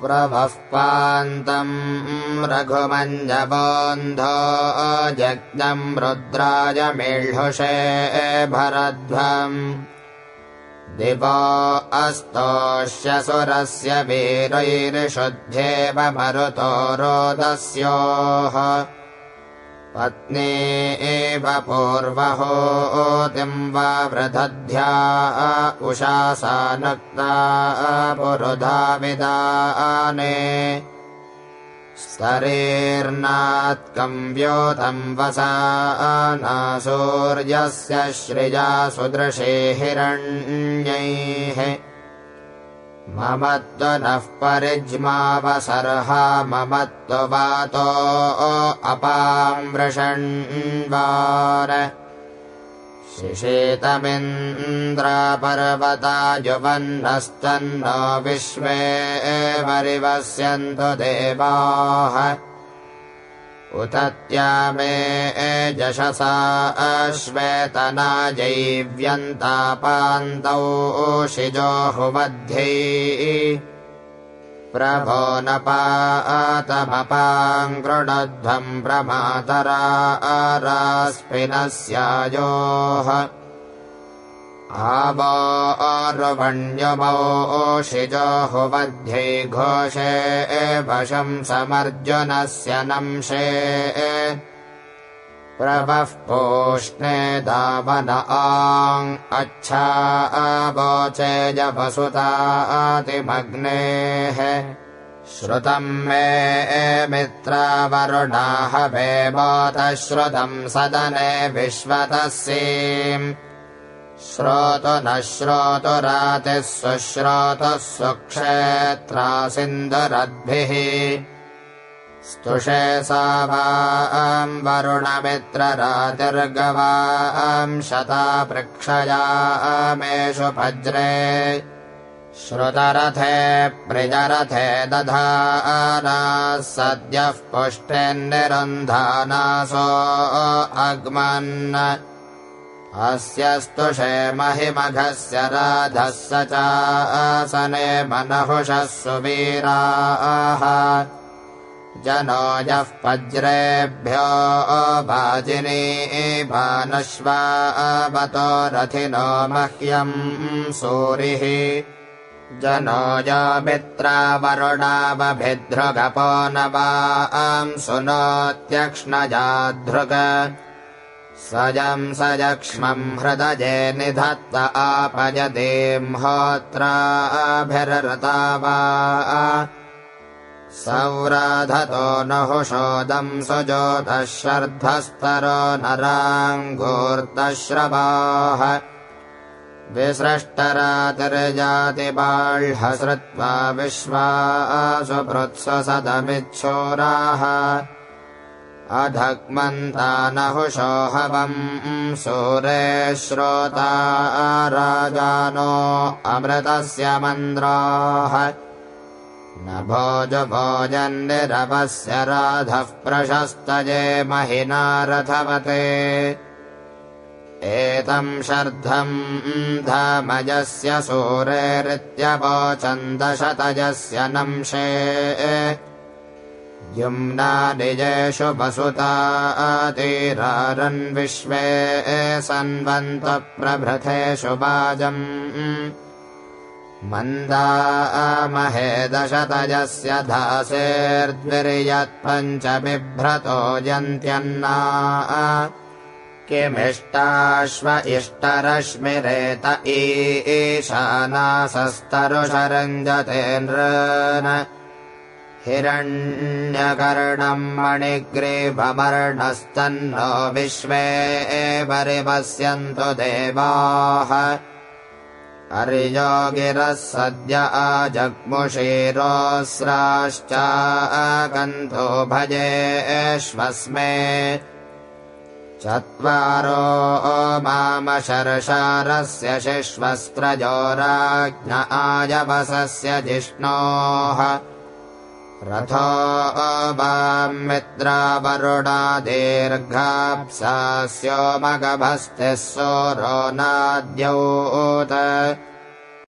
प्रभः पान्तम् रघुमञ्जबोन्धो जज्ञम् रुद्राय मीळ्हुषे भरध्वम् दिवो अस्तोष्यसुरस्य वीरैर्षुध्येव मरुतो रोदस्योः पत्नी एव पूर्वहोतिम् वा वृधध्या उषासा नक्ता पुरुधा विदाने स्तरेर्नात्कम् व्योतम् वसाना सूर्यस्य श्रिया सुदृशे हिरण्यैः ममत्वनः परिज्मावसर्हा ममत्ववातो अपामृषण्वार शिशीतमिन्द्रापर्वता युवन्नस्तन्नो विश्वे वरिवस्यन्तु देवाः उतत्यामे जशसा श्वेतनाजैव्यन्तापान्तौ शिजोहुमध्यैः प्रभो न पातमपाङ्कृणध्वम् प्रमातरा आरास्पिनस्यायोः आवो अर्वण्यमो शिजोहुमध्ये घोषे वशं समर्जुनस्य नंशे प्रभः पूष्णे दावन आङ् अच्छा वोचे जपसुतातिमग्नेः श्रुतम् मे मित्रावरुणाः वेमोतः श्रुतम् सदने विश्वतस्सीम् श्रोतु न श्रोतुरातिः सुश्रोतुः सुक्षेत्रासिन्दुरद्भिः स्तुषे सा वाम् वरुणमित्ररातिर्गवाम् शता पृक्षयामेषु भज्रे श्रुतरथे प्रियरथे दधानाः सद्यः पुष्टिन्निरुन्धानासो अग्मन् अस्य स्तुषे महिमघस्य राधः स चासने मनहुषः सुवीराः जनो यः वज्रेभ्यो भाजिनीभानश्वावतो रथिनो मह्यम् सूरिः जनो य मित्रावरुणावभिधृगपो न वाम् सुनोत्यक्ष्णजाधृग सजम् सजक्ष्मम् हृदये निधत्त आपयदीम् होत्राभिरृता वा सौराधतो नहुषोदम् सुजोतः शर्धस्तरो नराङ्गूर्तश्रवाः विसृष्टरातिर्जातिबाह्यश्रुत्वा विश्वासु सदमिच्छोराः अधग्मन्ता नहुषो हवम् सूरे श्रोता राजानो अमृतस्य मन्द्राः न भोजन्निरवस्य राधः प्रशस्तये महिना रथवते एतम् शर्धम् धामयस्य सूरेरित्यवोचन्दशतजस्य नंशे युम्ना निजेषु वसुतातीरारन् विश्वे सन्वन्त प्रभृतेषु वाजम् मन्दामहे दशतजस्य धासेर्द्विर्यत्पञ्च बिभ्रतो यन्त्यन्ना किमिष्टाश्व इष्टरश्मिरेत ईशानासस्तरुषरञ्जते नृन् हिरण्यकर्णम् मणिग्रीवमर्णस्तन्नो विश्वे परिवस्यन्तु देवाः अर्योगिरः सद्य आजग्मुषीरोऽस्राश्चाकन्तो भजेष्वस्मे चत्वारो मामशर्षारस्य शिश्वस्त्रजो राज्ञ आयवसस्य जिष्णोः रथो वाम् मित्रावरुणा दीर्घाप्सास्यो मगभस्तिः सोरो नाद्यौत